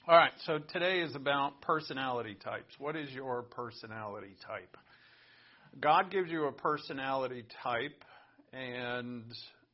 All right, so today is about personality types. What is your personality type? God gives you a personality type, and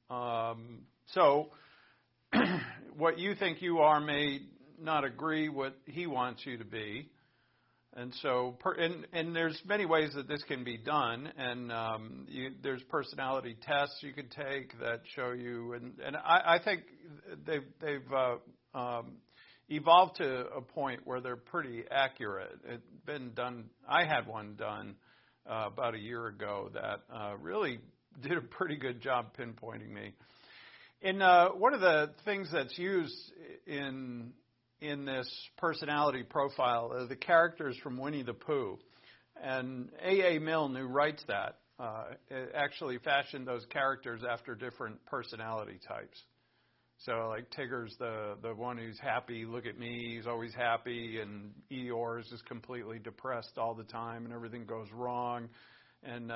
so what you think you are may not agree what He wants you to be. And so, and there's many ways that this can be done, and there's personality tests you could take that show you, and I think they've evolved to a point where they're pretty accurate. It's been done. I had one done about a year ago that really did a pretty good job pinpointing me. And one of the things that's used in this personality profile are the characters from Winnie the Pooh. And A.A. Milne, who writes that, actually fashioned those characters after different personality types. So like Tigger's the one who's happy, look at me, he's always happy, and Eeyore's is completely depressed all the time and everything goes wrong. And,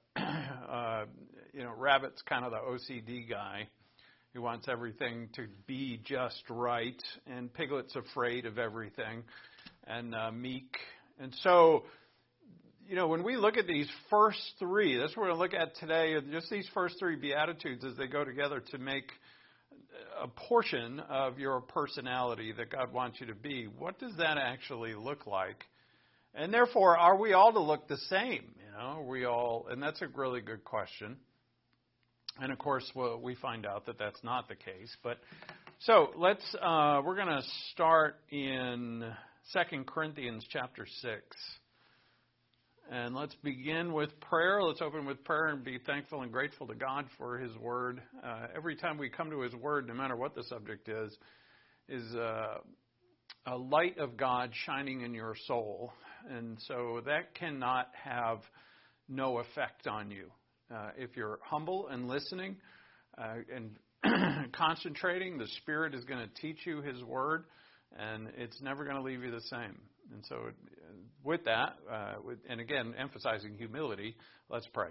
Rabbit's kind of the OCD guy who wants everything to be just right, and Piglet's afraid of everything, and Meek. And so, when we look at these first three, that's what we're going to look at today, just these first three Beatitudes as they go together to make a portion of your personality that God wants you to be. What does that actually look like? And therefore, are we all to look the same? And that's a really good question. And of course, we find out that that's not the case. But so we're going to start in 2 Corinthians chapter 6. And let's begin with prayer. Let's open with prayer and be thankful and grateful to God for His Word. Every time we come to His Word, no matter what the subject is a light of God shining in your soul. And so that cannot have no effect on you. If you're humble and listening and concentrating, the Spirit is going to teach you His Word, and it's never going to leave you the same. And so with that, and again, emphasizing humility, let's pray.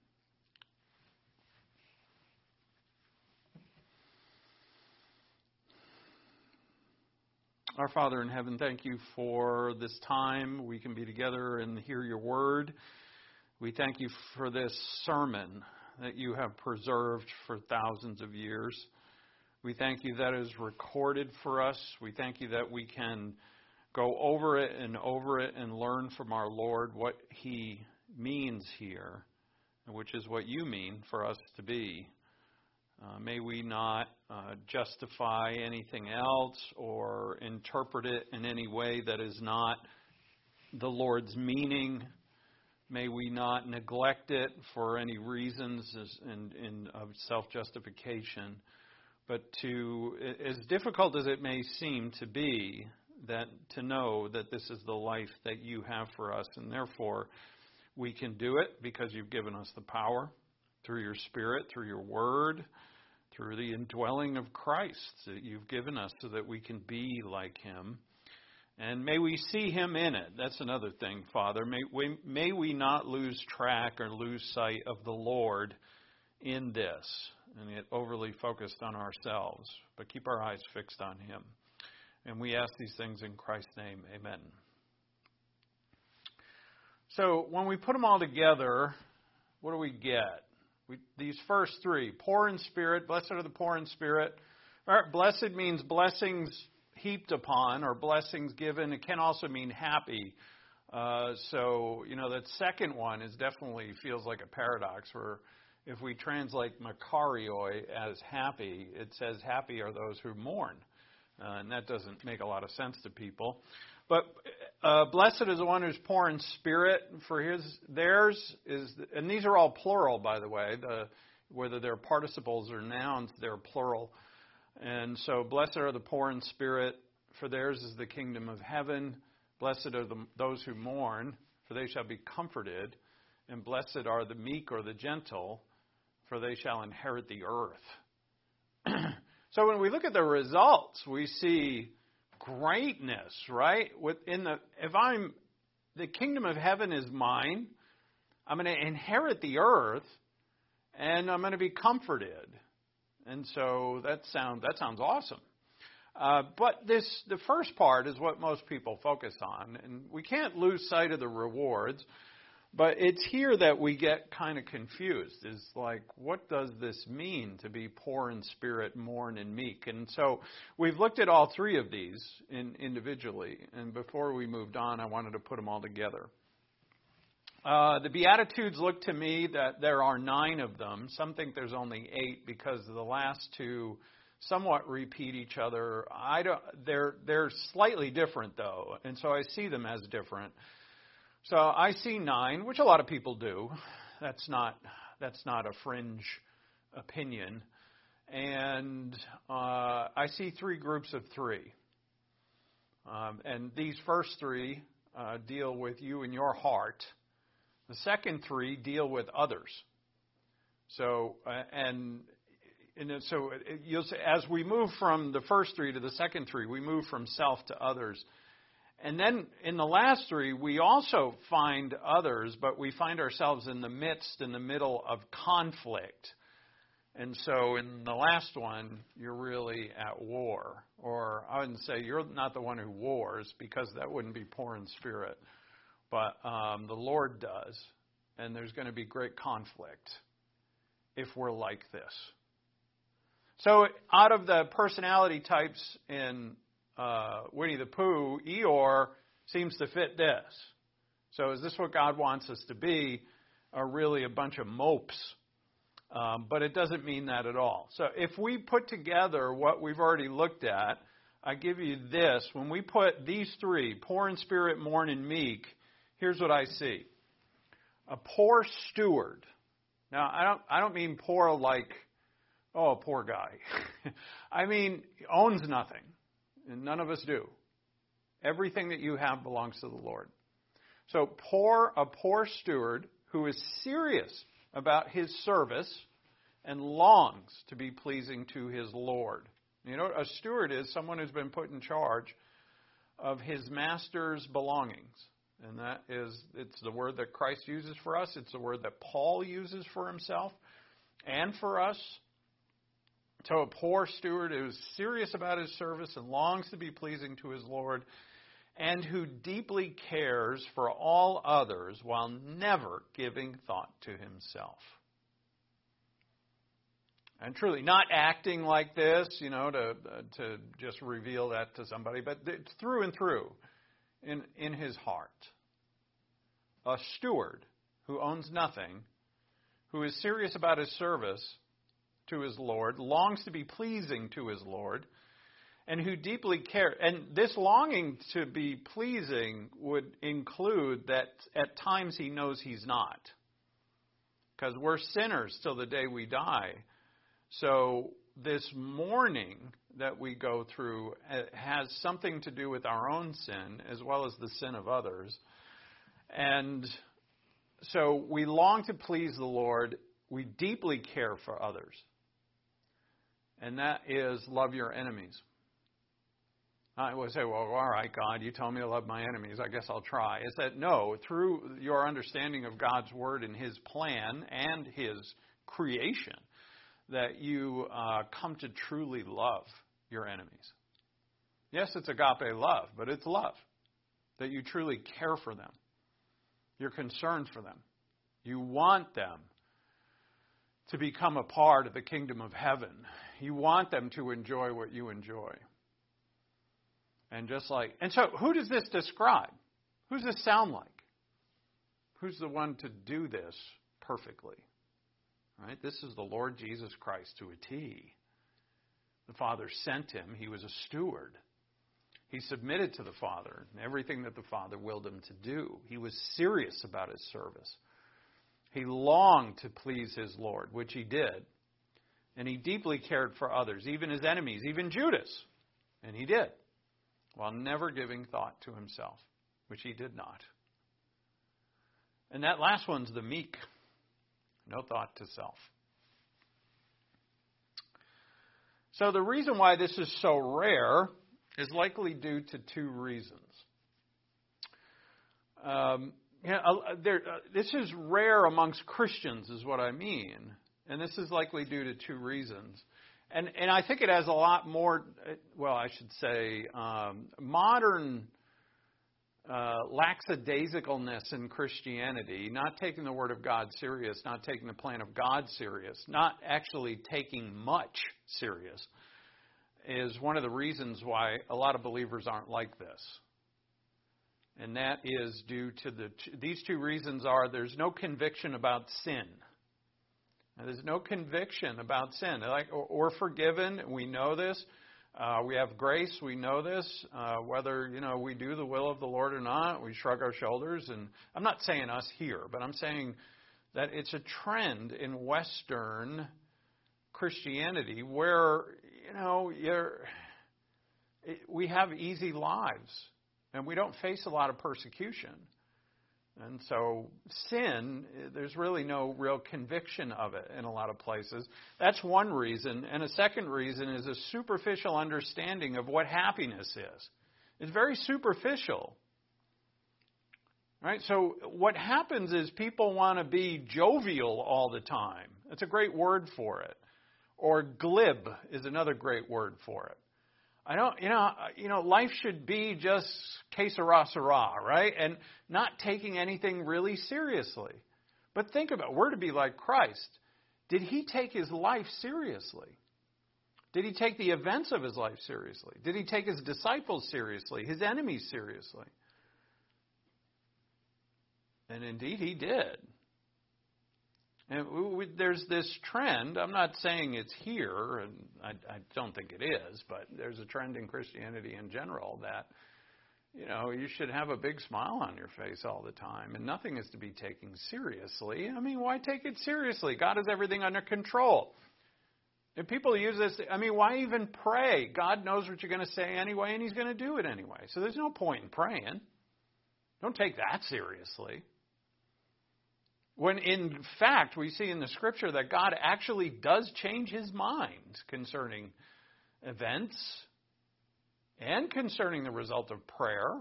Our Father in heaven, thank you for this time we can be together and hear your word. We thank you for this sermon that you have preserved for thousands of years. We thank you that it is recorded for us. We thank you that we can go over it and learn from our Lord what He means here, which is what you mean for us to be. May we not justify anything else or interpret it in any way that is not the Lord's meaning. May we not neglect it for any reasons of self-justification. But as difficult as it may seem to be, that to know that this is the life that you have for us, and therefore we can do it because you've given us the power through your Spirit, through your Word, through the indwelling of Christ that you've given us so that we can be like Him. And may we see Him in it. That's another thing, Father. May we not lose track or lose sight of the Lord in this and get overly focused on ourselves, but keep our eyes fixed on Him. And we ask these things in Christ's name. Amen. So when we put them all together, what do we get? These first three, poor in spirit, blessed are the poor in spirit. All right, blessed means blessings heaped upon or blessings given. It can also mean happy. So that second one is definitely feels like a paradox where if we translate makarioi as happy, it says happy are those who mourn. And that doesn't make a lot of sense to people. But blessed is the one who's poor in spirit, for theirs is, and these are all plural, by the way, whether they're participles or nouns, they're plural. And so blessed are the poor in spirit, for theirs is the kingdom of heaven. Blessed are those who mourn, for they shall be comforted. And blessed are the meek or the gentle, for they shall inherit the earth. So when we look at the results, we see greatness, right? The kingdom of heaven is mine. I'm going to inherit the earth, and I'm going to be comforted. And so that sounds awesome. But the first part is what most people focus on, and we can't lose sight of the rewards. But it's here that we get kind of confused. It's like, what does this mean to be poor in spirit, mourn, and meek? And so we've looked at all three of these individually. And before we moved on, I wanted to put them all together. The Beatitudes look to me that there are 9 of them. Some think there's only 8 because the last 2 somewhat repeat each other. They're slightly different, though, and so I see them as different. So I see 9, which a lot of people do. That's not a fringe opinion. And I see 3 groups of 3. And these first 3 deal with you and your heart. The second 3 deal with others. So so you'll see, as we move from the first 3 to the second 3, we move from self to others. And then in the last 3, we also find others, but we find ourselves in the middle of conflict. And so in the last one, you're really at war. Or I wouldn't say you're not the one who wars, because that wouldn't be poor in spirit. But the Lord does. And there's going to be great conflict if we're like this. So out of the personality types in Winnie the Pooh, Eeyore seems to fit this. So is this what God wants us to be? Are really a bunch of mopes. But it doesn't mean that at all. So if we put together what we've already looked at, I give you this. When we put these 3, poor in spirit, mourn, and meek, here's what I see. A poor steward. Now, I don't mean poor like, oh, a poor guy. I mean, owns nothing. And none of us do. Everything that you have belongs to the Lord. So a poor steward who is serious about his service and longs to be pleasing to his Lord. You know, a steward is someone who's been put in charge of his master's belongings. And it's the word that Christ uses for us. It's the word that Paul uses for himself and for us. So a poor steward who is serious about his service and longs to be pleasing to his Lord, and who deeply cares for all others while never giving thought to himself. And truly, not acting like this, to just reveal that to somebody, but through and through, in his heart. A steward who owns nothing, who is serious about his service to his Lord, longs to be pleasing to his Lord, and who deeply cares. And this longing to be pleasing would include that at times he knows he's not. Because we're sinners till the day we die. So this mourning that we go through has something to do with our own sin as well as the sin of others. And so we long to please the Lord. We deeply care for others. And that is love your enemies. I would say, well, all right, God, you told me to love my enemies. I guess I'll try. Is that no, through your understanding of God's word and his plan and his creation, that you come to truly love your enemies. Yes, it's agape love, but it's love. That you truly care for them. You're concerned for them. You want them to become a part of the kingdom of heaven. You want them to enjoy what you enjoy. And so who does this describe? Who does this sound like? Who's the one to do this perfectly? Right? This is the Lord Jesus Christ to a T. The Father sent him. He was a steward. He submitted to the Father and everything that the Father willed him to do. He was serious about his service. He longed to please his Lord, which he did. And he deeply cared for others, even his enemies, even Judas. And he did, while never giving thought to himself, which he did not. And that last one's the meek. No thought to self. So the reason why this is so rare is likely due to 2 reasons. This is rare amongst Christians is what I mean. And this is likely due to 2 reasons. And I think it has a lot more, well, I should say, modern lackadaisicalness in Christianity, not taking the Word of God serious, not taking the plan of God serious, not actually taking much serious, is one of the reasons why a lot of believers aren't like this. And that is due to these two reasons are there's no conviction about sin. Now, there's no conviction about sin. Like, we're forgiven, we know this. We have grace, we know this. Whether, we do the will of the Lord or not, we shrug our shoulders. And I'm not saying us here, but I'm saying that it's a trend in Western Christianity where, we have easy lives and we don't face a lot of persecution. And so sin, there's really no real conviction of it in a lot of places. That's one reason. And a second reason is a superficial understanding of what happiness is. It's very superficial. Right? So what happens is people want to be jovial all the time. That's a great word for it. Or glib is another great word for it. Life should be just que sera, sera, right? And not taking anything really seriously. But think about it. We're to be like Christ. Did he take his life seriously? Did he take the events of his life seriously? Did he take his disciples seriously? His enemies seriously? And indeed he did. And there's this trend, I'm not saying it's here, and I don't think it is, but there's a trend in Christianity in general that, you should have a big smile on your face all the time, and nothing is to be taken seriously. I mean, why take it seriously? God has everything under control. If people use this, why even pray? God knows what you're going to say anyway, and he's going to do it anyway. So there's no point in praying. Don't take that seriously. When in fact, we see in the Scripture that God actually does change his mind concerning events and concerning the result of prayer.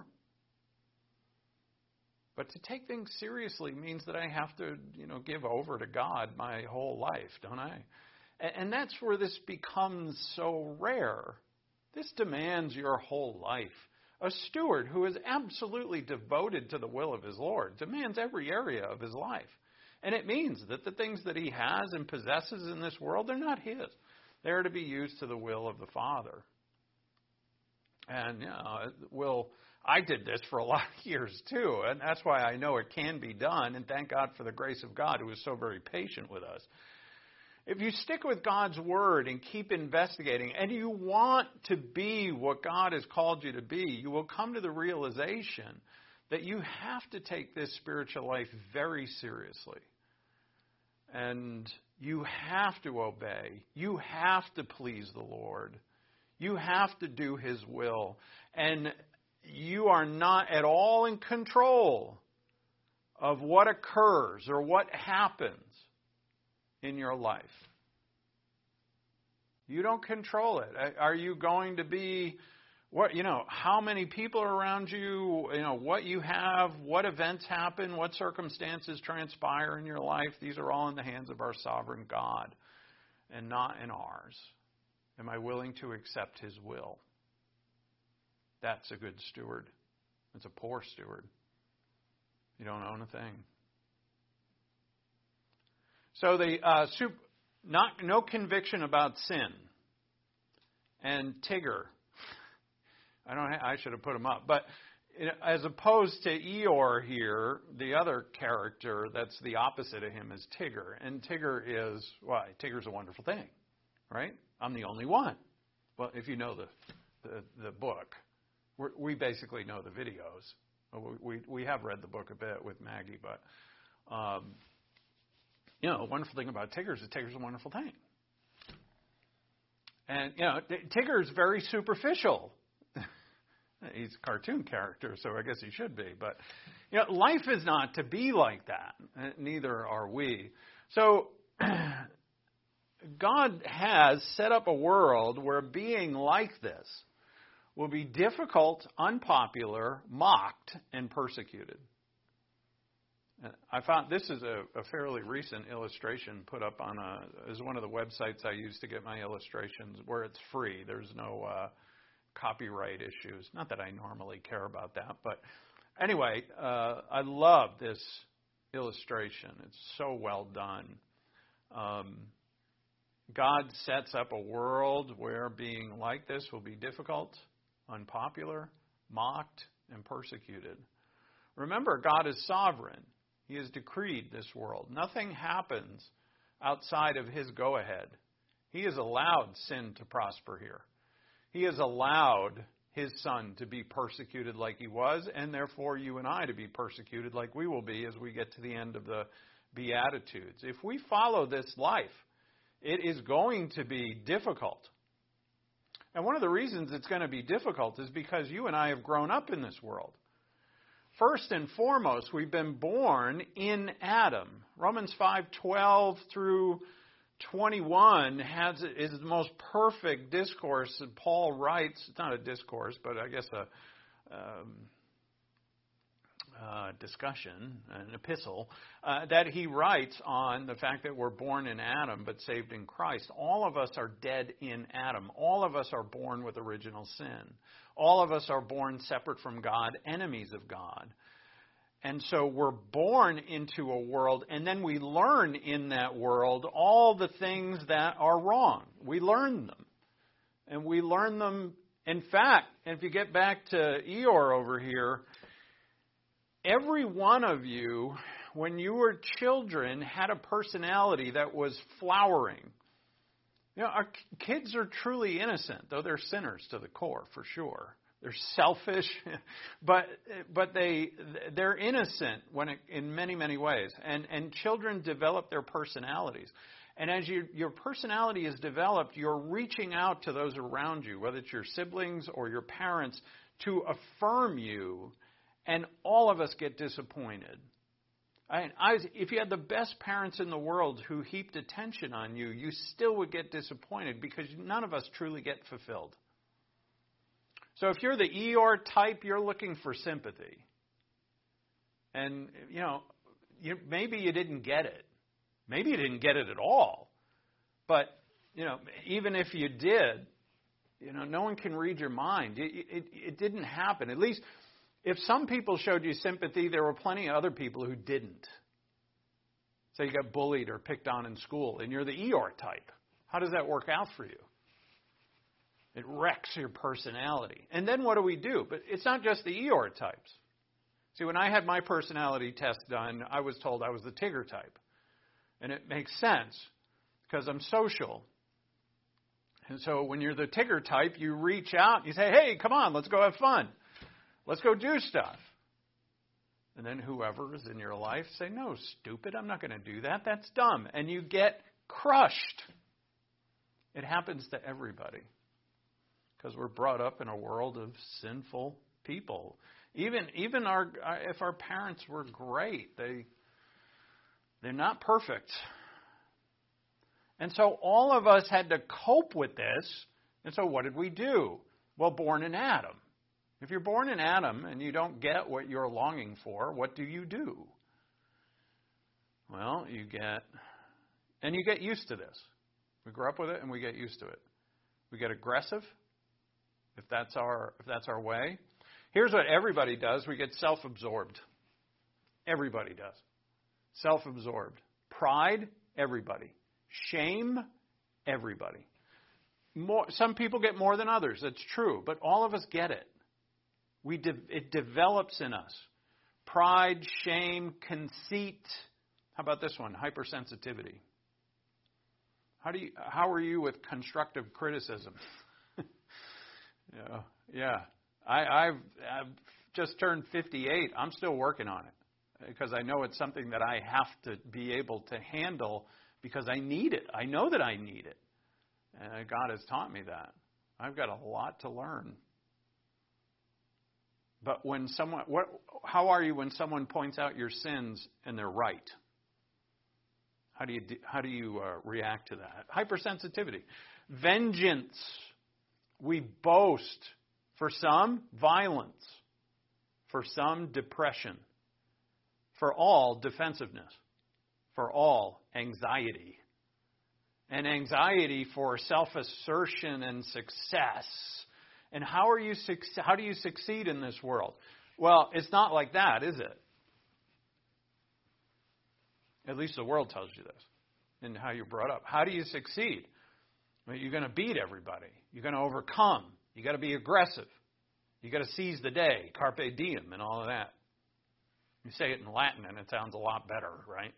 But to take things seriously means that I have to, give over to God my whole life, don't I? And that's where this becomes so rare. This demands your whole life. A steward who is absolutely devoted to the will of his Lord demands every area of his life. And it means that the things that he has and possesses in this world, they're not his. They're to be used to the will of the Father. And, I did this for a lot of years too, and that's why I know it can be done, and thank God for the grace of God who is so very patient with us. If you stick with God's Word and keep investigating, and you want to be what God has called you to be, you will come to the realization that you have to take this spiritual life very seriously. And you have to obey. You have to please the Lord. You have to do his will. And you are not at all in control of what occurs or what happens in your life. You don't control it. Are you going to be how many people are around you, what you have, what events happen, what circumstances transpire in your life. These are all in the hands of our sovereign God and not in ours. Am I willing to accept his will? That's a good steward. It's a poor steward. You don't own a thing. So no conviction about sin. And Tigger. I should have put him up. But as opposed to Eeyore here, the other character that's the opposite of him is Tigger. And Tigger is, Tigger's a wonderful thing, right? I'm the only one. Well, if you know the book, we basically know the videos. We have read the book a bit with Maggie, but, a wonderful thing about Tigger is that Tigger's a wonderful thing. And, Tigger is very superficial. He's a cartoon character, so I guess he should be. But, life is not to be like that. Neither are we. So, God has set up a world where being like this will be difficult, unpopular, mocked, and persecuted. And I found this is a fairly recent illustration put up on is one of the websites I use to get my illustrations, where it's free. There's no copyright issues. Not that I normally care about that, but anyway, I love this illustration. It's so well done. God sets up a world where being like this will be difficult, unpopular, mocked, and persecuted. Remember, God is sovereign. He has decreed this world. Nothing happens outside of His go-ahead. He has allowed sin to prosper here. He has allowed His Son to be persecuted like He was, and therefore you and I to be persecuted like we will be as we get to the end of the Beatitudes. If we follow this life, it is going to be difficult. And one of the reasons it's going to be difficult is because you and I have grown up in this world. First and foremost, we've been born in Adam. Romans 5:12 through 21 is the most perfect discourse that Paul writes. It's not a discourse, but I guess a discussion, an epistle, that he writes on the fact that we're born in Adam but saved in Christ. All of us are dead in Adam. All of us are born with original sin. All of us are born separate from God, enemies of God. And so we're born into a world, and then we learn in that world all the things that are wrong. We learn them. And we learn them, in fact, if you get back to Eeyore over here, every one of you, when you were children, had a personality that was flowering. You know, our kids are truly innocent, though they're sinners to the core, for sure. They're selfish, but they're innocent in many, many ways. And children develop their personalities. And as your personality is developed, you're reaching out to those around you, whether it's your siblings or your parents, to affirm you. And all of us get disappointed. If you had the best parents in the world who heaped attention on you, you still would get disappointed because none of us truly get fulfilled. So if you're the Eeyore type, you're looking for sympathy. And, maybe you didn't get it. Maybe you didn't get it at all. But, even if you did, no one can read your mind. It didn't happen. At least, if some people showed you sympathy, there were plenty of other people who didn't. So you got bullied or picked on in school, and you're the Eeyore type. How does that work out for you? It wrecks your personality. And then what do? But it's not just the Eeyore types. See, when I had my personality test done, I was told I was the Tigger type. And it makes sense because I'm social. And so when you're the Tigger type, you reach out and you say, hey, come on, let's go have fun. Let's go do stuff. And then whoever is in your life say, no, stupid, I'm not going to do that. That's dumb. And you get crushed. It happens to everybody because we're brought up in a world of sinful people. Even if our parents were great, they're not perfect. And so all of us had to cope with this. And so what did we do? Well, born in Adam. If you're born in Adam and you don't get what you're longing for, what do? Well, you get used to this. We grow up with it and we get used to it. We get aggressive, if that's our way. Here's what everybody does. We get self-absorbed. Everybody does. Self-absorbed. Pride, everybody. Shame, everybody. Some people get more than others. That's true. But all of us get it. It develops in us. Pride, shame, conceit. How about this one? Hypersensitivity. How are you with constructive criticism? Yeah. I've just turned 58. I'm still working on it because I know it's something that I have to be able to handle because I need it. I know that I need it. And God has taught me that. I've got a lot to learn. But how are you when someone points out your sins and they're right? How do you react to that? Hypersensitivity. Vengeance. We boast. For some, violence. For some, depression. for all defensiveness, for all anxiety, and anxiety for self-assertion and success. And how do you succeed in this world? Well, it's not like that, is it? At least the world tells you this in how you're brought up. How do you succeed? Well, you're going to beat everybody. You're going to overcome. You got to be aggressive. You got to seize the day, carpe diem, and all of that. You say it in Latin, and it sounds a lot better, right?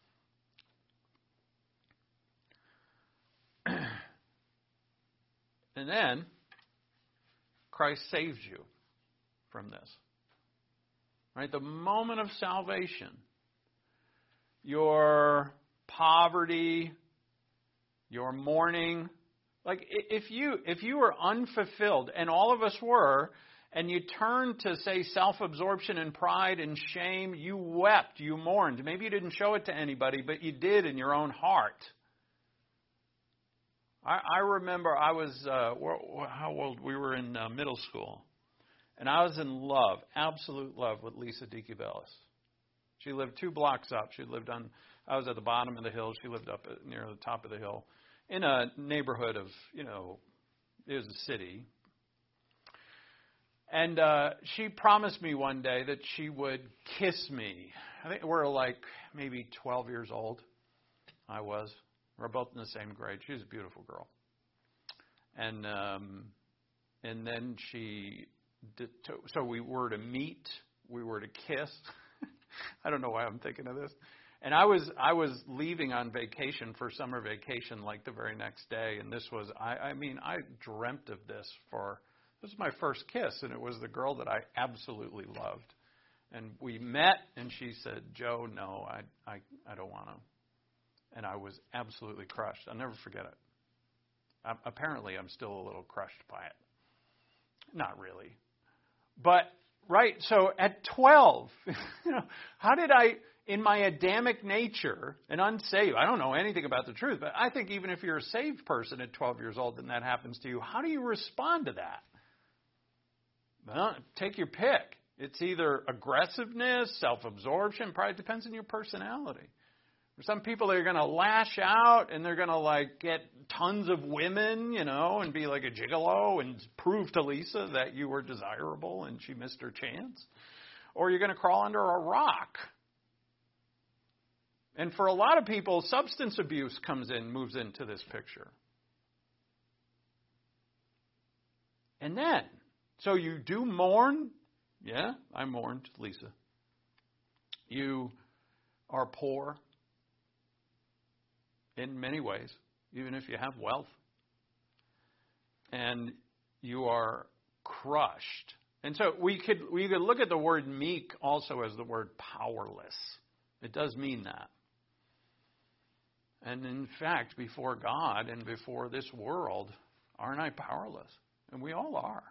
And then Christ saves you from this. Right? The moment of salvation, your poverty, your mourning, like if you were unfulfilled, and all of us were, and you turned to, say, self-absorption and pride and shame, you wept, you mourned. Maybe you didn't show it to anybody, but you did in your own heart. I remember I was, how old? We were in middle school. And I was in love, absolute love with Lisa DeCubelis. She lived 2 blocks up. I was at the bottom of the hill. She lived up near the top of the hill in a neighborhood of, it was a city. And she promised me one day that she would kiss me. I think we're like maybe 12 years old. I was. We're both in the same grade. She was a beautiful girl. And then so we were to meet. We were to kiss. I don't know why I'm thinking of this. And I was leaving on vacation for summer vacation like the very next day. And this was, I dreamt of this was my first kiss. And it was the girl that I absolutely loved. And we met and she said, "Joe, no, I don't want to." And I was absolutely crushed. I'll never forget it. Apparently, I'm still a little crushed by it. Not really. But, right, so at 12, how did I, in my Adamic nature, and unsaved, I don't know anything about the truth, but I think even if you're a saved person at 12 years old and that happens to you, how do you respond to that? Well, take your pick. It's either aggressiveness, self-absorption, probably depends on your personality. For some people, they're going to lash out and they're going to get tons of women, and be like a gigolo and prove to Lisa that you were desirable and she missed her chance. Or you're going to crawl under a rock. And for a lot of people, substance abuse moves into this picture. And then, so you do mourn. Yeah, I mourned, Lisa. You are poor. In many ways, even if you have wealth. And you are crushed. And so we could look at the word meek also as the word powerless. It does mean that. And in fact, before God and before this world, aren't I powerless? And we all are.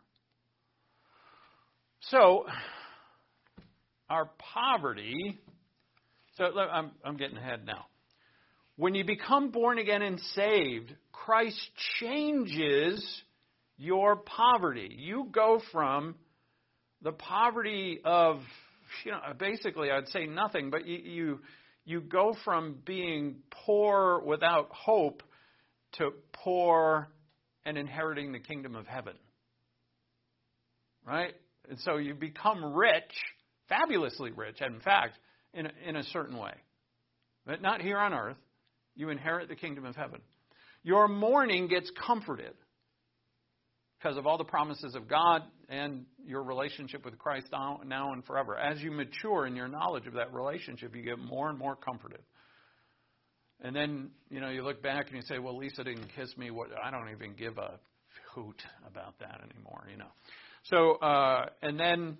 So, our poverty, I'm getting ahead now. When you become born again and saved, Christ changes your poverty. You go from the poverty of, basically I'd say nothing, but you go from being poor without hope to poor and inheriting the kingdom of heaven. Right? And so you become rich, fabulously rich, in fact, in a certain way. But not here on earth. You inherit the kingdom of heaven. Your mourning gets comforted because of all the promises of God and your relationship with Christ now and forever. As you mature in your knowledge of that relationship, you get more and more comforted. And then, you look back and you say, well, Lisa didn't kiss me. I don't even give a hoot about that anymore, So, and then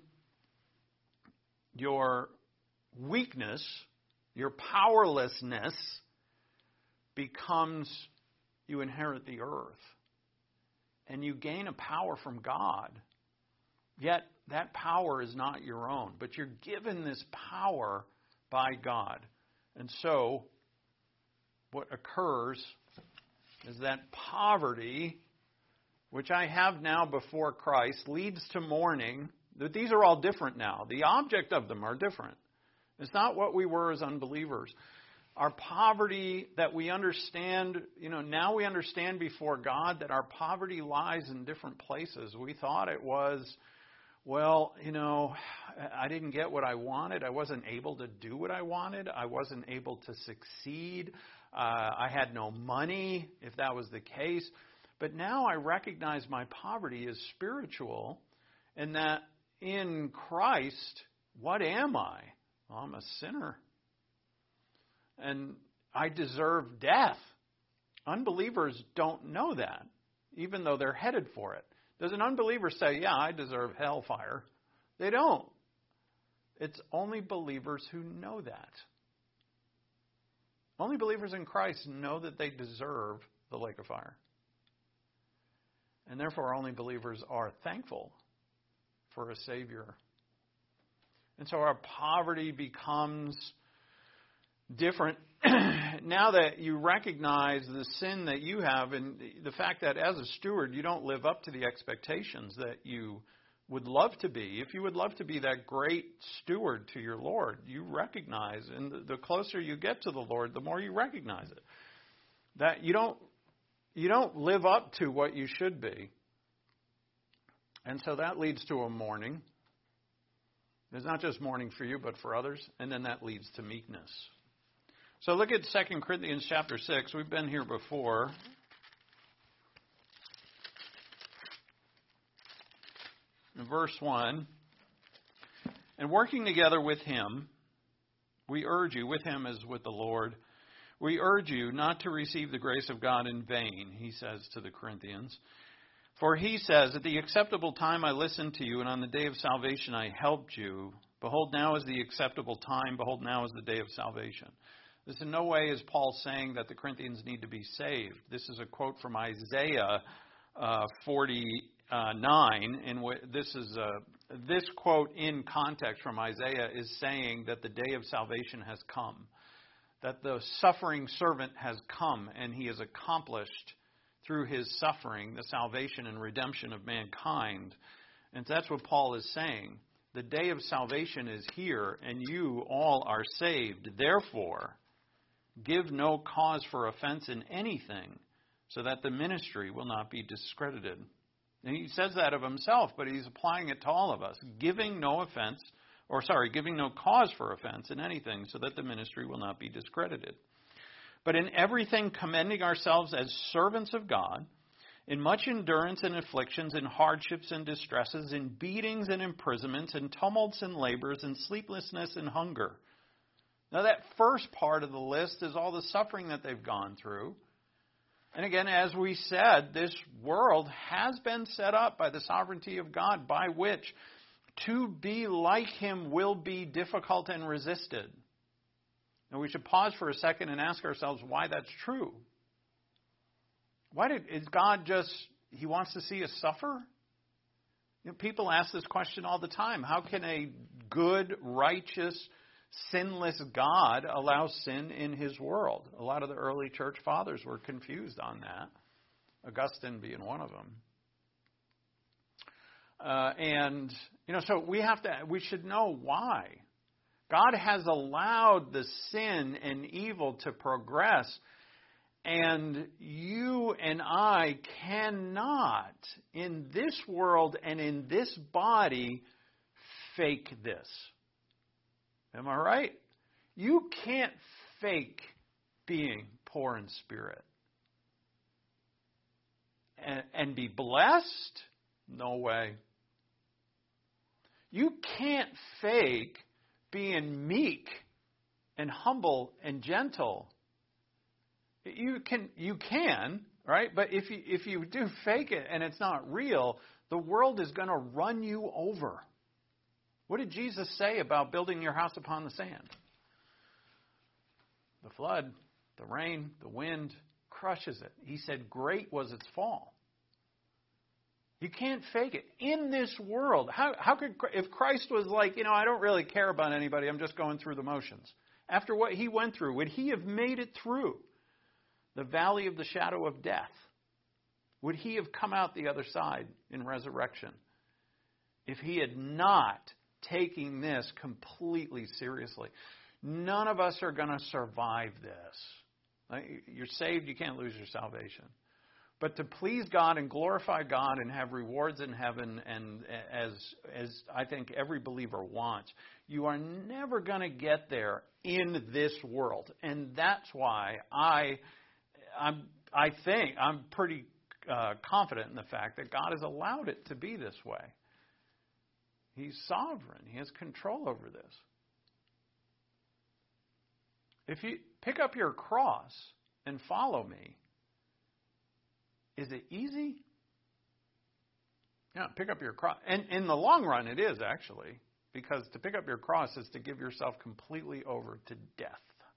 your weakness, your powerlessness becomes, you inherit the earth. And you gain a power from God. Yet that power is not your own. But you're given this power by God. And so what occurs is that poverty, which I have now before Christ, leads to mourning. These are all different now. The object of them are different. It's not what we were as unbelievers. Our poverty that we understand, now we understand before God that our poverty lies in different places. We thought it was, I didn't get what I wanted. I wasn't able to do what I wanted. I wasn't able to succeed. I had no money, if that was the case. But now I recognize my poverty is spiritual, and that in Christ, what am I? Well, I'm a sinner. And I deserve death. Unbelievers don't know that, even though they're headed for it. Does an unbeliever say, yeah, I deserve hellfire? They don't. It's only believers who know that. Only believers in Christ know that they deserve the lake of fire. And therefore, only believers are thankful for a Savior. And so our poverty becomes different now that you recognize the sin that you have and the fact that as a steward you don't live up to the expectations that you would love to be. If you would love to be that great steward to your Lord, you recognize, and the closer you get to the Lord, the more you recognize it, that you don't live up to what you should be. And so that leads to a mourning. There's not just mourning for you, but for others. And then that leads to meekness. So look at 2 Corinthians chapter 6. We've been here before. In verse 1. And working together with him, we urge you, with him as with the Lord, we urge you not to receive the grace of God in vain, he says to the Corinthians. For he says, at the acceptable time I listened to you, and on the day of salvation I helped you. Behold, now is the acceptable time. Behold, now is the day of salvation. This in no way is Paul saying that the Corinthians need to be saved. This is a quote from Isaiah 49. And this quote in context from Isaiah is saying that the day of salvation has come. That the suffering servant has come, and he has accomplished through his suffering the salvation and redemption of mankind. And that's what Paul is saying. The day of salvation is here, and you all are saved. Therefore, give no cause for offense in anything, so that the ministry will not be discredited. And he says that of himself, but he's applying it to all of us. Giving no cause for offense in anything, so that the ministry will not be discredited. But in everything commending ourselves as servants of God, in much endurance and afflictions, in hardships and distresses, in beatings and imprisonments, in tumults and labors, in sleeplessness and hunger. Now that first part of the list is all the suffering that they've gone through. And again, as we said, this world has been set up by the sovereignty of God, by which to be like him will be difficult and resisted. And we should pause for a second and ask ourselves why that's true. Is God just, he wants to see us suffer? People ask this question all the time. How can a good, righteous, sinless God allow sin in his world? A lot of the early church fathers were confused on that. Augustine being one of them. So we should know why. God has allowed the sin and evil to progress, and you and I cannot, in this world and in this body, fake this. Am I right? You can't fake being poor in spirit. And be blessed? No way. You can't fake being meek and humble and gentle. You can, right? But if you do fake it and it's not real, the world is going to run you over. What did Jesus say about building your house upon the sand? The flood, the rain, the wind crushes it. He said, great was its fall. You can't fake it. In this world, how could, if Christ was like, I don't really care about anybody, I'm just going through the motions. After what he went through, would he have made it through the valley of the shadow of death? Would he have come out the other side in resurrection if he had not taking this completely seriously. None of us are going to survive this. You're saved, you can't lose your salvation. But to please God and glorify God and have rewards in heaven, and as I think every believer wants, you are never going to get there in this world. And that's why I'm pretty confident in the fact that God has allowed it to be this way. He's sovereign. He has control over this. If you pick up your cross and follow me, is it easy? Yeah, pick up your cross. And in the long run, it is actually, because to pick up your cross is to give yourself completely over to death.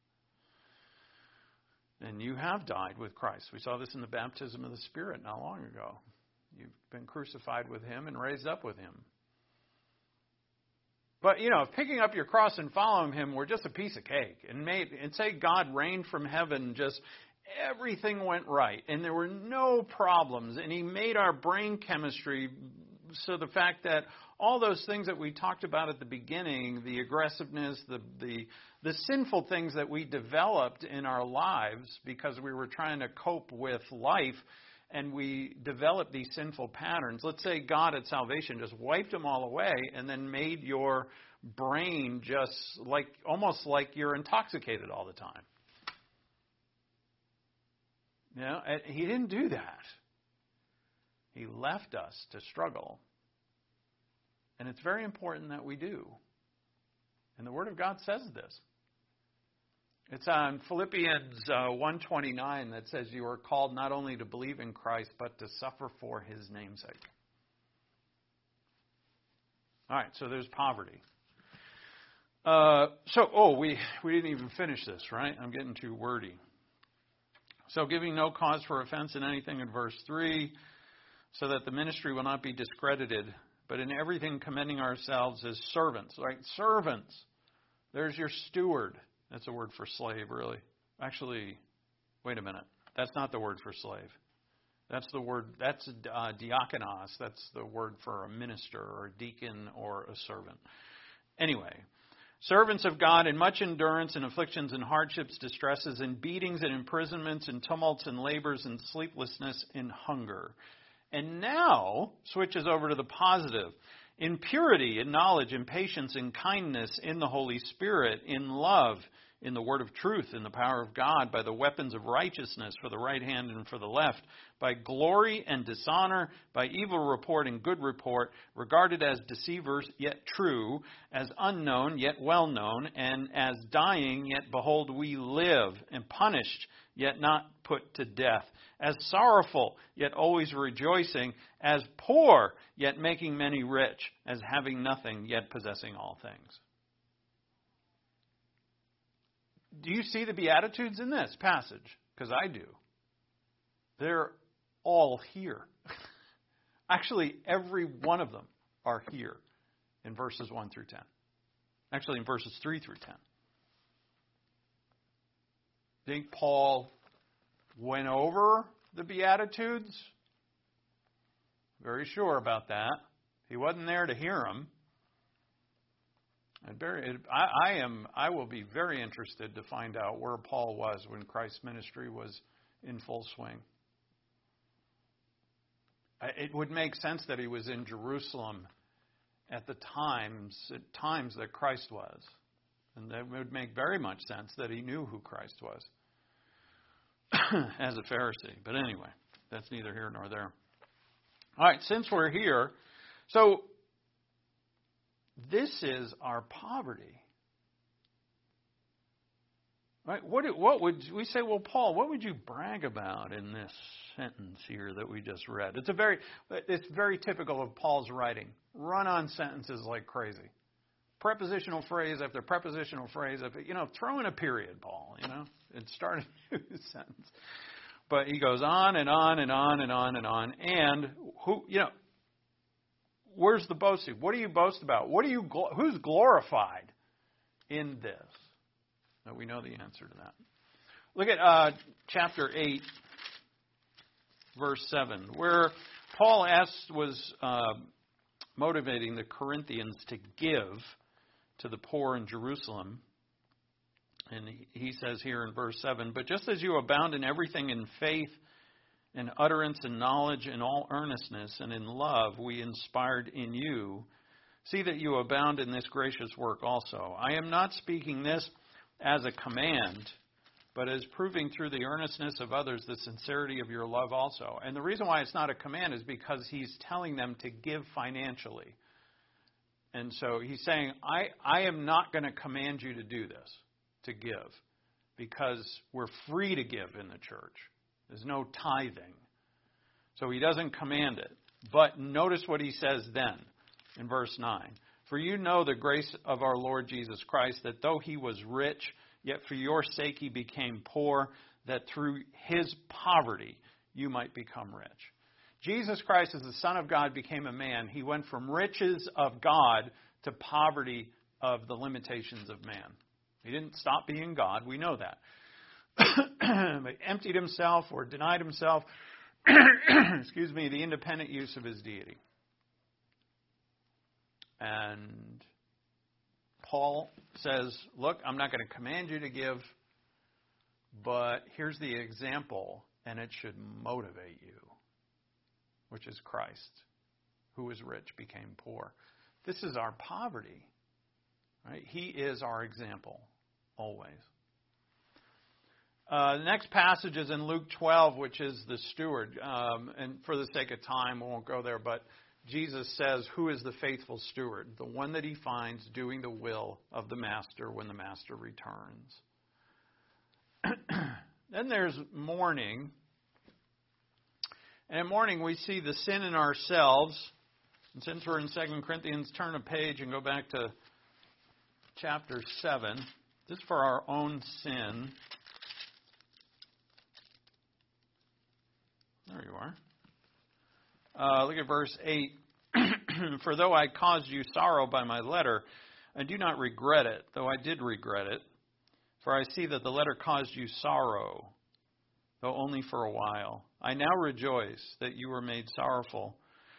And you have died with Christ. We saw this in the baptism of the Spirit not long ago. You've been crucified with Him and raised up with Him. But, if picking up your cross and following Him were just a piece of cake, and say God rained from heaven, just everything went right, and there were no problems, and He made our brain chemistry so the fact that all those things that we talked about at the beginning, the aggressiveness, the sinful things that we developed in our lives because we were trying to cope with life, and we developed these sinful patterns. Let's say God at salvation just wiped them all away and then made your brain just almost like you're intoxicated all the time. He didn't do that. He left us to struggle. And it's very important that we do. And the Word of God says this. It's on Philippians 1:29 that says you are called not only to believe in Christ, but to suffer for His name's sake. All right, so there's poverty. We didn't even finish this, right? I'm getting too wordy. So giving no cause for offense in anything in verse 3, so that the ministry will not be discredited, but in everything commending ourselves as servants, right? Servants. There's your steward. That's a word for slave, really. Actually, wait a minute. That's not the word for slave. That's the word, that's diakonos. That's the word for a minister or a deacon or a servant. Anyway, servants of God in much endurance and afflictions and hardships, distresses and beatings and imprisonments and tumults and labors and sleeplessness and hunger. And now switches over to the positive. In purity, in knowledge, in patience, in kindness, in the Holy Spirit, in love, in the word of truth, in the power of God, by the weapons of righteousness for the right hand and for the left, by glory and dishonor, by evil report and good report, regarded as deceivers yet true, as unknown yet well known, and as dying yet behold we live, and punished yet not put to death, as sorrowful yet always rejoicing, as poor yet making many rich, as having nothing yet possessing all things. Do you see the Beatitudes in this passage? Because I do. They're all here. Actually, every one of them are here in verses 1 through 10. Actually, in verses 3 through 10. Think Paul went over the Beatitudes? Very sure about that. He wasn't there to hear them. I will be very interested to find out where Paul was when Christ's ministry was in full swing. It would make sense that he was in Jerusalem at times that Christ was. And that would make very much sense that he knew who Christ was as a Pharisee. But anyway, that's neither here nor there. All right, since we're here, so this is our poverty. Right? What would we say? Well, Paul, what would you brag about in this sentence here that we just read? It's very typical of Paul's writing. Run-on sentences like crazy. Prepositional phrase after prepositional phrase after, throw in a period, Paul, and start a new sentence. But he goes on and on and on and on and on. And where's the boasting? What do you boast about? Who's glorified in this? Now, we know the answer to that. Look at chapter 8, verse 7, where Paul motivating the Corinthians to give to the poor in Jerusalem. And he says here in verse 7, "But just as you abound in everything in faith and utterance and knowledge and all earnestness and in love we inspired in you, see that you abound in this gracious work also. I am not speaking this as a command, but as proving through the earnestness of others the sincerity of your love also." And the reason why it's not a command is because he's telling them to give financially. And so he's saying, I am not going to command you to do this, to give, because we're free to give in the church. There's no tithing. So he doesn't command it. But notice what he says then in verse 9. "For you know the grace of our Lord Jesus Christ, that though he was rich, yet for your sake he became poor, that through his poverty you might become rich." Jesus Christ, as the Son of God, became a man. He went from riches of God to poverty of the limitations of man. He didn't stop being God. We know that. But emptied himself or denied himself, the independent use of his deity. And Paul says, look, I'm not going to command you to give, but here's the example, and it should motivate you, which is Christ, who was rich, became poor. This is our poverty, right? He is our example, always. The next passage is in Luke 12, which is the steward. And for the sake of time, we won't go there, but Jesus says, who is the faithful steward? The one that he finds doing the will of the master when the master returns. Then there's mourning. And in mourning, we see the sin in ourselves. And since we're in 2 Corinthians, turn a page and go back to chapter 7. This is for our own sin. There you are. Look at verse 8. "For though I caused you sorrow by my letter, I do not regret it, though I did regret it. For I see that the letter caused you sorrow, though only for a while. I now rejoice that you were made sorrowful.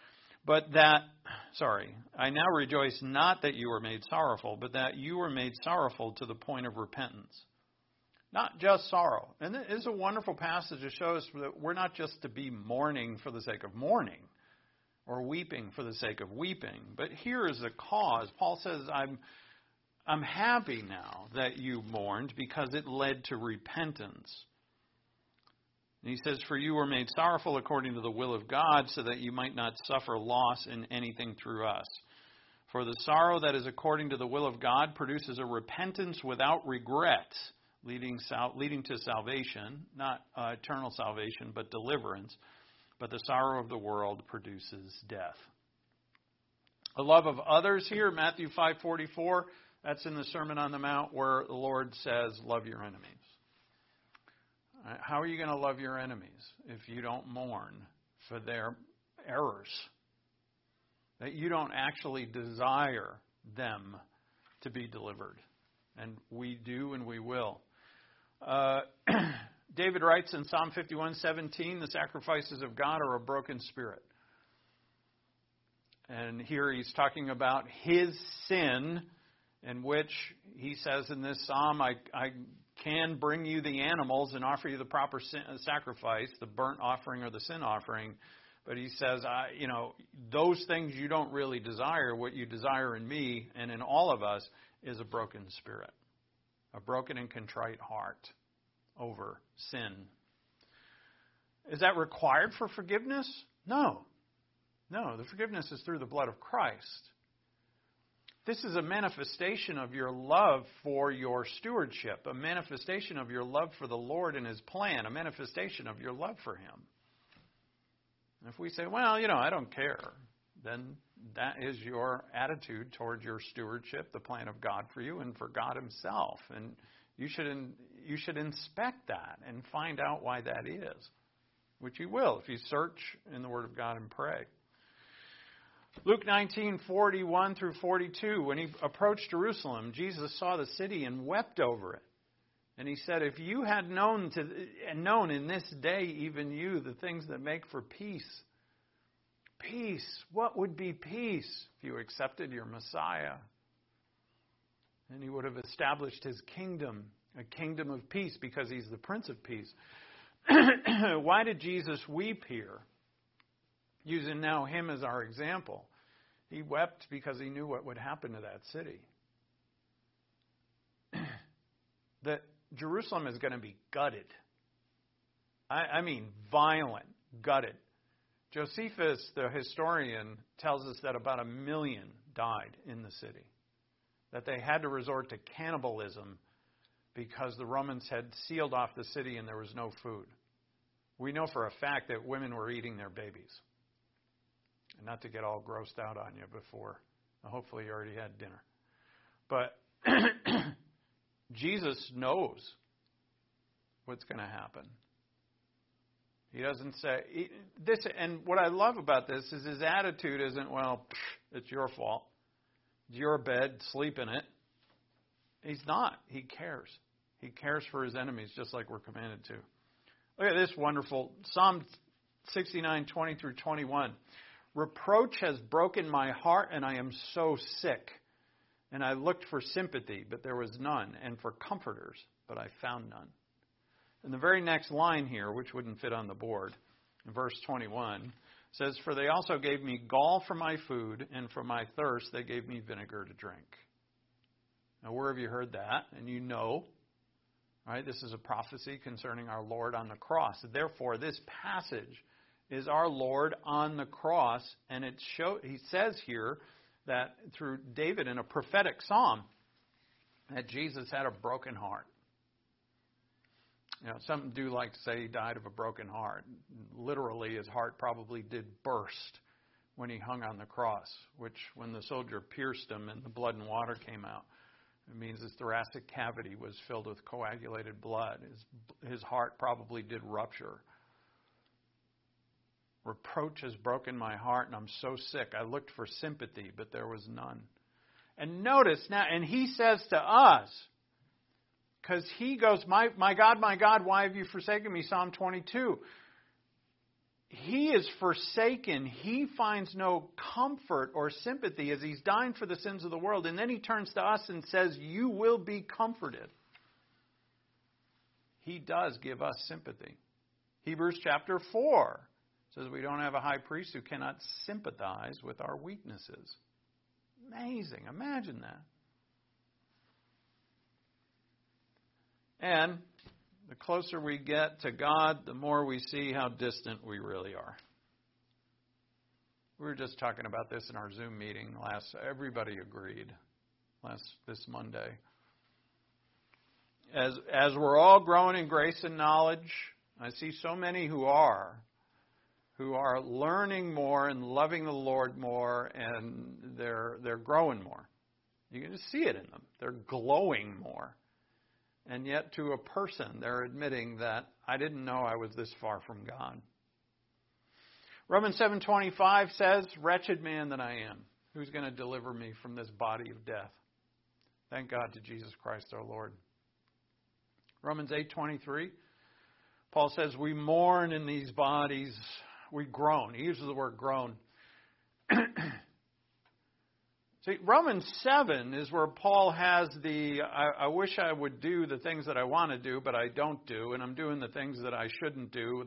I now rejoice not that you were made sorrowful, but that you were made sorrowful to the point of repentance." Not just sorrow. And it is a wonderful passage to show us that we're not just to be mourning for the sake of mourning or weeping for the sake of weeping. But here is the cause. Paul says, I'm happy now that you mourned because it led to repentance. And he says, "For you were made sorrowful according to the will of God, so that you might not suffer loss in anything through us. For the sorrow that is according to the will of God produces a repentance without regret, leading to salvation, not eternal salvation, but deliverance. But the sorrow of the world produces death." The love of others here, Matthew 5:44, that's in the Sermon on the Mount where the Lord says, love your enemies. How are you going to love your enemies if you don't mourn for their errors? That you don't actually desire them to be delivered. And we do and we will. David writes in Psalm 51:17, "The sacrifices of God are a broken spirit." And here he's talking about his sin, in which he says in this psalm, I can bring you the animals and offer you the proper sacrifice, the burnt offering or the sin offering. But he says, those things you don't really desire. What you desire in me and in all of us is a broken spirit, a broken and contrite heart over sin. Is that required for forgiveness? No. No, the forgiveness is through the blood of Christ. This is a manifestation of your love for your stewardship, a manifestation of your love for the Lord and His plan, a manifestation of your love for Him. And if we say, I don't care, then that is your attitude toward your stewardship, the plan of God for you and for God Himself. And you should inspect that and find out why that is, which you will if you search in the Word of God and pray. Luke 19:41 through 42, when He approached Jerusalem, Jesus saw the city and wept over it. And He said, if you had known in this day, even you, the things that make for peace, Peace. What would be peace if you accepted your Messiah? And he would have established his kingdom, a kingdom of peace, because he's the Prince of Peace. Why did Jesus weep here? Using now him as our example. He wept because he knew what would happen to that city. That Jerusalem is going to be gutted. I mean violent, gutted. Josephus, the historian, tells us that about 1 million died in the city. That they had to resort to cannibalism because the Romans had sealed off the city and there was no food. We know for a fact that women were eating their babies. And not to get all grossed out on you before. Hopefully you already had dinner. But Jesus knows what's going to happen. He doesn't say this, and what I love about this is his attitude isn't, well, it's your fault. It's your bed, sleep in it. He's not. He cares. He cares for his enemies just like we're commanded to. Look at this wonderful Psalm 69, 20 through 21. Reproach has broken my heart, and I am so sick. And I looked for sympathy, but there was none, and for comforters, but I found none. And the very next line here, which wouldn't fit on the board, in verse 21, says, For they also gave me gall for my food, and for my thirst they gave me vinegar to drink. Now, where have you heard that? And you know, right? This is a prophecy concerning our Lord on the cross. Therefore, this passage is our Lord on the cross, and he says here that through David in a prophetic psalm that Jesus had a broken heart. You know, some do like to say he died of a broken heart. Literally, his heart probably did burst when he hung on the cross, which when the soldier pierced him and the blood and water came out, it means his thoracic cavity was filled with coagulated blood. His heart probably did rupture. Reproach has broken my heart, and I'm so sick. I looked for sympathy, but there was none. And notice now, and he says to us, because he goes, my God, why have you forsaken me? Psalm 22. He is forsaken. He finds no comfort or sympathy as he's dying for the sins of the world. And then he turns to us and says, you will be comforted. He does give us sympathy. Hebrews chapter 4 says we don't have a high priest who cannot sympathize with our weaknesses. Amazing. Imagine that. And the closer we get to God, the more we see how distant we really are. We were just talking about this in our Zoom meeting everybody agreed this Monday. As we're all growing in grace and knowledge, I see so many who are learning more and loving the Lord more, and they're growing more. You can just see it in them. They're glowing more. And yet to a person, they're admitting that I didn't know I was this far from God. Romans 7:25 says, wretched man that I am, who's going to deliver me from this body of death? Thank God to Jesus Christ our Lord. Romans 8:23, Paul says, we mourn in these bodies. We groan. He uses the word groan. See, Romans 7 is where Paul has I wish I would do the things that I want to do, but I don't do, and I'm doing the things that I shouldn't do,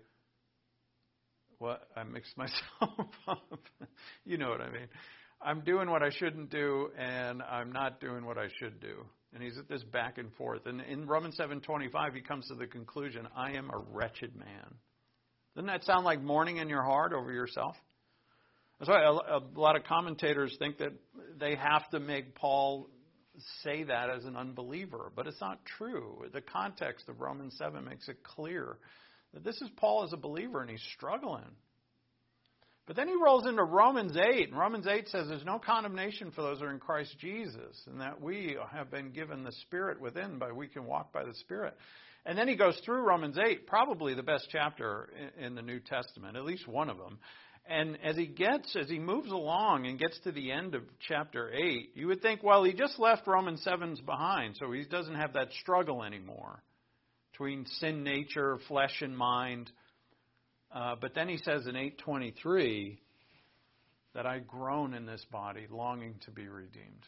I mixed myself up. You know what I mean. I'm doing what I shouldn't do, and I'm not doing what I should do. And he's at this back and forth. And in Romans 7:25, he comes to the conclusion, I am a wretched man. Doesn't that sound like mourning in your heart over yourself? That's why a lot of commentators think that they have to make Paul say that as an unbeliever. But it's not true. The context of Romans 7 makes it clear that this is Paul as a believer and he's struggling. But then he rolls into Romans 8. And Romans 8 says there's no condemnation for those who are in Christ Jesus, and that we have been given the Spirit within by we can walk by the Spirit. And then he goes through Romans 8, probably the best chapter in the New Testament, at least one of them. And as he moves along and gets to the end of chapter 8, you would think, well, he just left Romans 7's behind, so he doesn't have that struggle anymore between sin nature, flesh and mind. But then he says in 8:23, that I groan in this body, longing to be redeemed.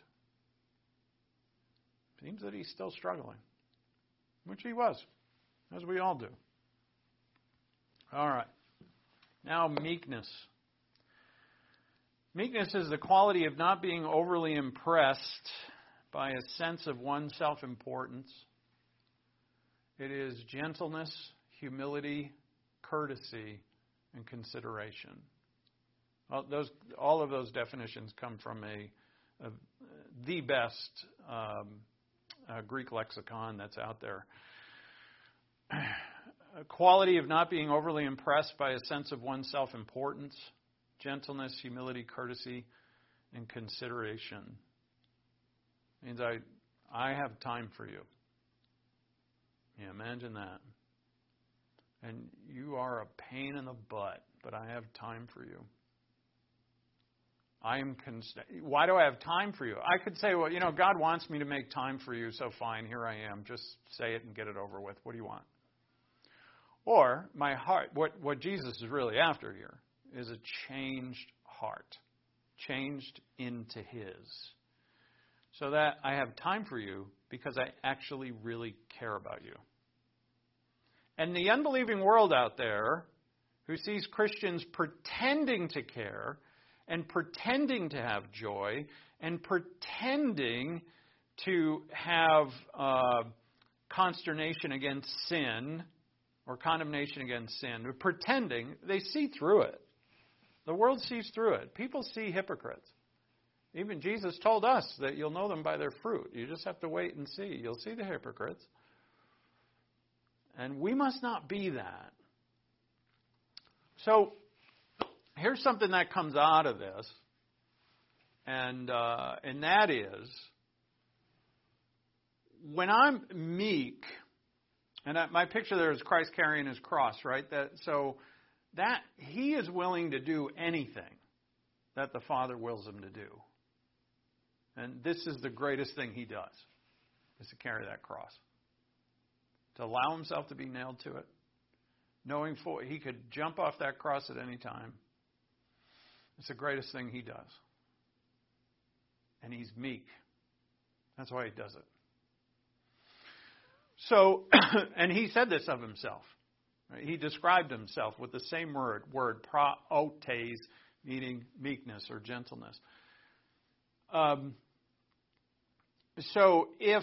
Seems that he's still struggling, which he was, as we all do. All right. Now, meekness. Meekness is the quality of not being overly impressed by a sense of one's self-importance. It is gentleness, humility, courtesy, and consideration. All of those definitions come from the best Greek lexicon that's out there. A quality of not being overly impressed by a sense of one's self-importance, gentleness, humility, courtesy, and consideration. Means I have time for you. Yeah, imagine that. And you are a pain in the butt, but I have time for you. Why do I have time for you? I could say, well, God wants me to make time for you, so fine, here I am. Just say it and get it over with. What do you want? Or my heart, what Jesus is really after here is a changed heart, changed into His. So that I have time for you because I actually really care about you. And the unbelieving world out there who sees Christians pretending to care and pretending to have joy and pretending to have consternation against sin or condemnation against sin, pretending, they see through it. The world sees through it. People see hypocrites. Even Jesus told us that you'll know them by their fruit. You just have to wait and see. You'll see the hypocrites. And we must not be that. So, here's something that comes out of this. And that is, when I'm meek, and my picture there is Christ carrying His cross, right? So He is willing to do anything that the Father wills Him to do. And this is the greatest thing He does, is to carry that cross. To allow Himself to be nailed to it. Knowing He could jump off that cross at any time. It's the greatest thing He does. And He's meek. That's why He does it. So, and He said this of Himself. Right? He described Himself with the same word praotes, meaning meekness or gentleness. So if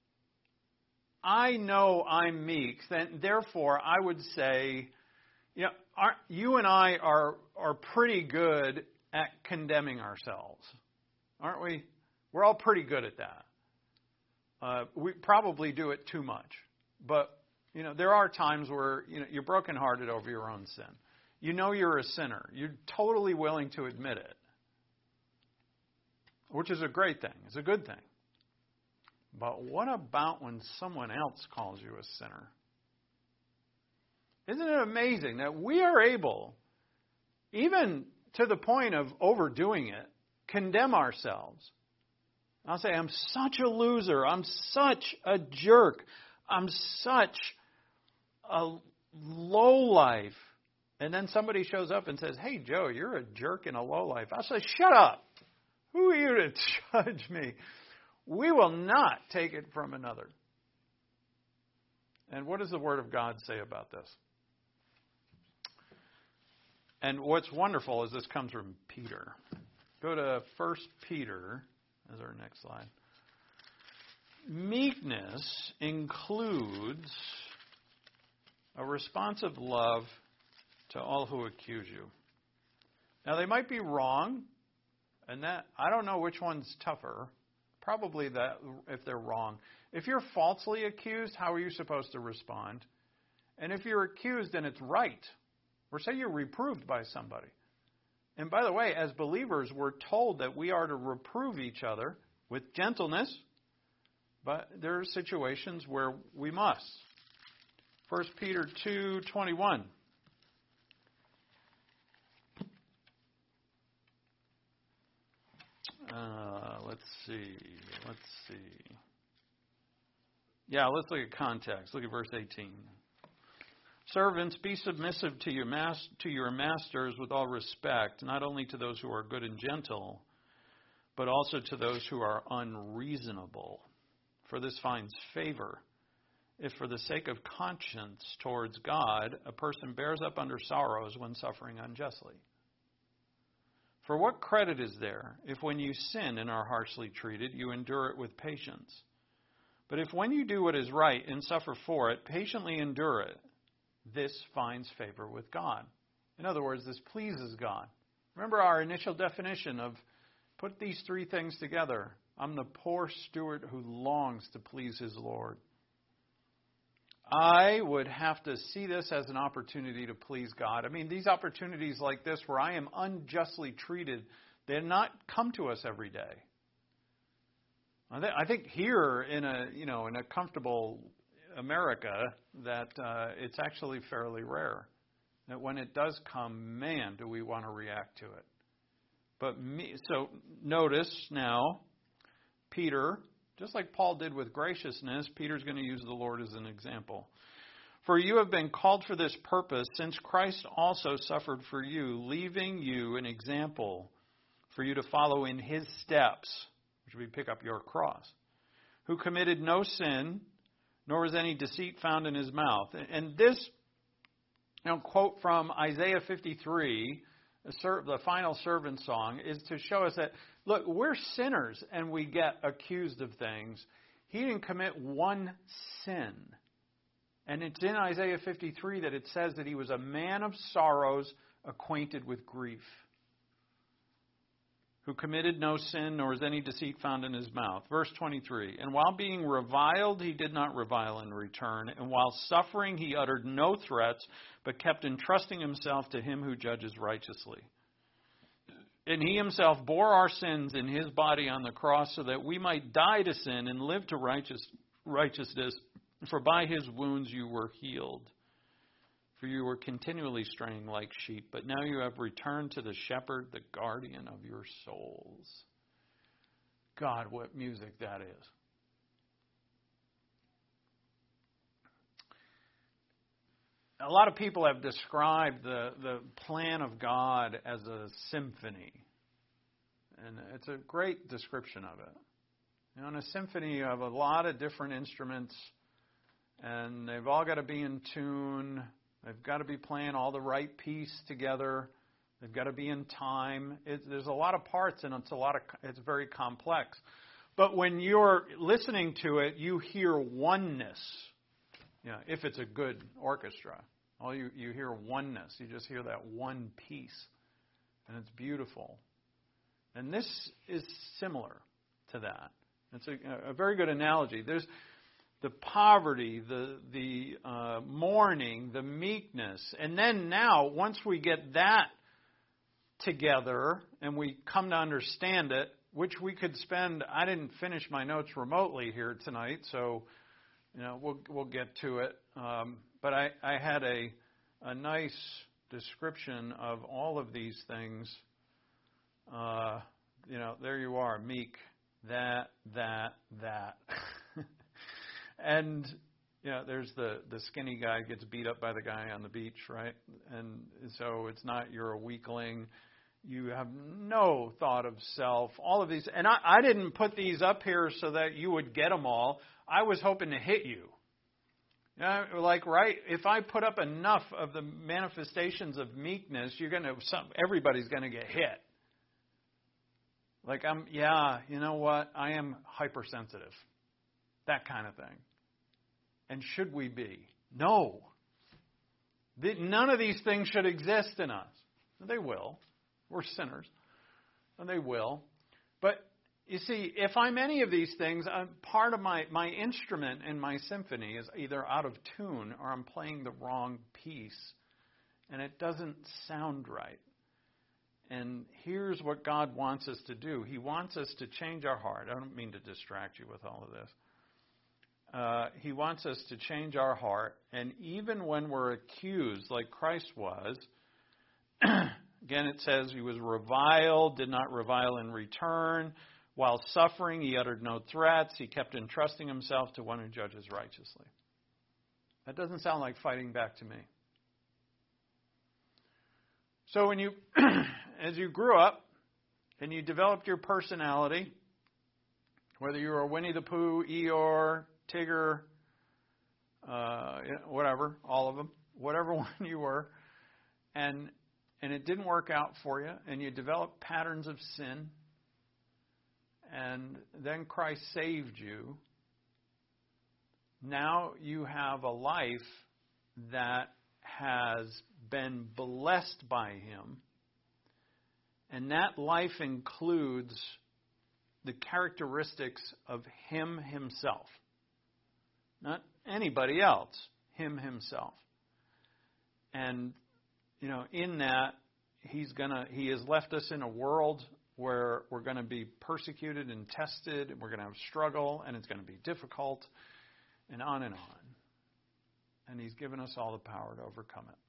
I know I'm meek, then therefore I would say, you and I are pretty good at condemning ourselves, aren't we? We're all pretty good at that. We probably do it too much, but there are times where you're brokenhearted over your own sin. You're a sinner. You're totally willing to admit it, which is a great thing. It's a good thing. But what about when someone else calls you a sinner? Isn't it amazing that we are able, even to the point of overdoing it, condemn ourselves? I'll say, I'm such a loser. I'm such a jerk. I'm such a lowlife. And then somebody shows up and says, hey, Joe, you're a jerk and a lowlife. I'll say, shut up. Who are you to judge me? We will not take it from another. And what does the Word of God say about this? And what's wonderful is this comes from Peter. Go to 1 Peter as our next slide. Meekness includes a responsive love to all who accuse you. Now, they might be wrong, and that I don't know which one's tougher. Probably that if they're wrong. If you're falsely accused, how are you supposed to respond? And if you're accused and it's right, or say you're reproved by somebody. And by the way, as believers, we're told that we are to reprove each other with gentleness, but there are situations where we must. 1 Peter 2:21. Let's see. Yeah, let's look at context. Look at verse 18. Servants, be submissive to your masters with all respect, not only to those who are good and gentle, but also to those who are unreasonable. For this finds favor, if for the sake of conscience towards God, a person bears up under sorrows when suffering unjustly. For what credit is there if when you sin and are harshly treated, you endure it with patience? But if when you do what is right and suffer for it, patiently endure it, this finds favor with God. In other words, this pleases God. Remember our initial definition of put these three things together. I'm the poor steward who longs to please his Lord. I would have to see this as an opportunity to please God. I mean, these opportunities like this where I am unjustly treated, they're not come to us every day. I think here in a comfortable America that it's actually fairly rare. That when it does come, man, do we want to react to it. So notice now, Peter, just like Paul did with graciousness, Peter's going to use the Lord as an example. For you have been called for this purpose, since Christ also suffered for you, leaving you an example for you to follow in his steps, which we pick up your cross, who committed no sin, nor was any deceit found in his mouth. And this quote from Isaiah 53, the final servant song, is to show us that, look, we're sinners and we get accused of things. He didn't commit one sin. And it's in Isaiah 53 that it says that he was a man of sorrows, acquainted with grief, who committed no sin, nor was any deceit found in his mouth. Verse 23, and while being reviled, he did not revile in return. And while suffering, he uttered no threats, but kept entrusting himself to him who judges righteously. And he himself bore our sins in his body on the cross, so that we might die to sin and live to righteousness. For by his wounds you were healed. For you were continually straying like sheep, but now you have returned to the shepherd, the guardian of your souls. God, what music that is. A lot of people have described the plan of God as a symphony. And it's a great description of it. In a symphony, you have a lot of different instruments, and they've all got to be in tune. They've got to be playing all the right piece together. They've got to be in time. There's a lot of parts, and it's very complex. But when you're listening to it, you hear oneness. If it's a good orchestra, you hear oneness. You just hear that one piece, and it's beautiful. And this is similar to that. It's a very good analogy. There's the poverty, the mourning, the meekness. And then now, once we get that together and we come to understand it, which we could spend, I didn't finish my notes remotely here tonight, so we'll get to it. But I had a nice description of all of these things. There you are, meek, that. And, there's the skinny guy gets beat up by the guy on the beach, right? And so it's not you're a weakling. You have no thought of self. All of these. And I didn't put these up here so that you would get them all. I was hoping to hit you. Right? If I put up enough of the manifestations of meekness, everybody's going to get hit. You know what? I am hypersensitive. That kind of thing. And should we be? No. None of these things should exist in us. They will. We're sinners. And they will. But, you see, if I'm any of these things, part of my instrument in my symphony is either out of tune or I'm playing the wrong piece. And it doesn't sound right. And here's what God wants us to do. He wants us to change our heart. I don't mean to distract you with all of this. He wants us to change our heart. And even when we're accused, like Christ was, again it says he was reviled, did not revile in return. While suffering, he uttered no threats. He kept entrusting himself to one who judges righteously. That doesn't sound like fighting back to me. So when you, as you grew up and you developed your personality, whether you were Winnie the Pooh, Eeyore, Tigger, whatever, all of them, whatever one you were, and it didn't work out for you, and you developed patterns of sin, and then Christ saved you. Now you have a life that has been blessed by Him, and that life includes the characteristics of Him Himself. Not anybody else, Him Himself. And, in that, He has left us in a world where we're going to be persecuted and tested, and we're going to have struggle, and it's going to be difficult, and on and on. And He's given us all the power to overcome it.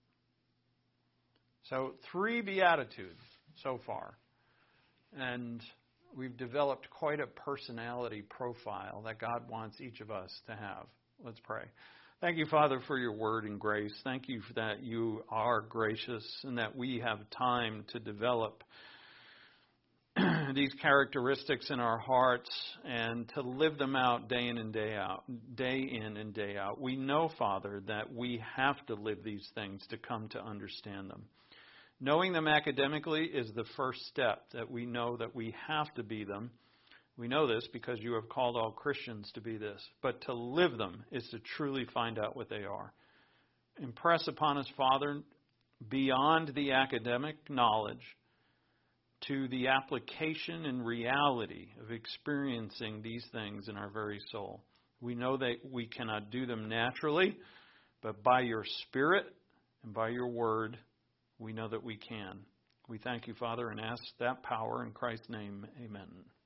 So 3 Beatitudes so far. And we've developed quite a personality profile that God wants each of us to have. Let's pray. Thank you, Father, for your word and grace. Thank you for that you are gracious and that we have time to develop these characteristics in our hearts and to live them out day in and day out, day in and day out. We know, Father, that we have to live these things to come to understand them. Knowing them academically is the first step, that we know that we have to be them. We know this because you have called all Christians to be this. But to live them is to truly find out what they are. Impress upon us, Father, beyond the academic knowledge, to the application and reality of experiencing these things in our very soul. We know that we cannot do them naturally, but by your Spirit and by your word, we know that we can. We thank you, Father, and ask that power in Christ's name. Amen.